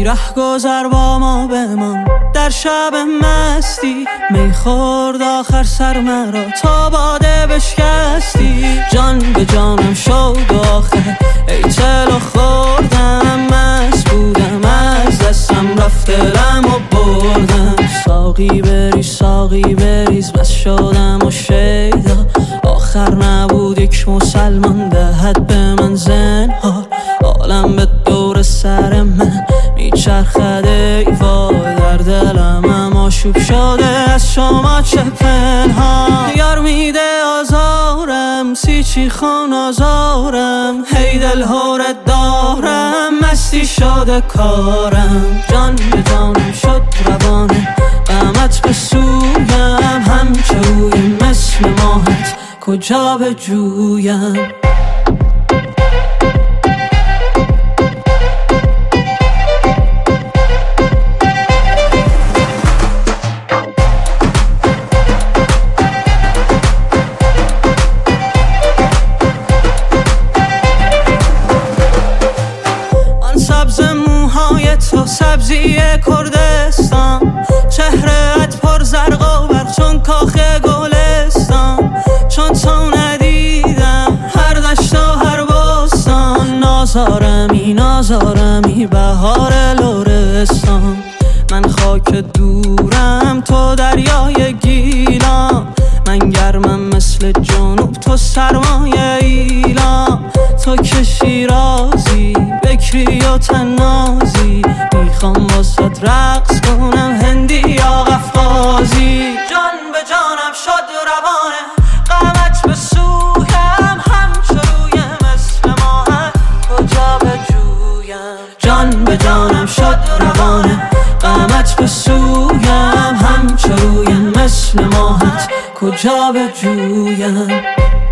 ره گذر با ما بمان در شب مستی، می خورد آخر سر مرا تا باده بشکستی. جان به جانم شد و آخر ای تلو خوردم، مست بودم از دستم رفت دلم و بردم. ساقی بریز ساقی بریز بس شدم و شیدا، آخر نبود یک مسلمان دهد به من زنهار. عالم به دور سر من میچرخد ای وای، در دلم هم آشوب شده از شما چه پنهان. یار میده آزارم سیچی خون آزارم، هی دل هورت دارم مستی شده کارم. جان به جانم شد روانه غمت به سویم، همچوی مثل ماهت کجا به جویم. سبز موهای تو سبزی کردستان، چهره‌ات پر زرق و برق چون کاخ گلستان. چون تو ندیدم هر دشت و هر بستان، نازارمی نازارمی بهار لرستان. من خاک دورم تو دریای گیلان، من گرمم مثل جنوب تو سرمایه ایلام. تو که شیرازی بکری و تنازی، میخوام واسه رقص کنم هندی یا قفقازی. جان به جانم شد روانه غمت به سویم، همچروی مثل ماهت کجا به جویم. جان به جانم شد روانه غمت به سویم، همچروی مثل ماهت کجا به جویم.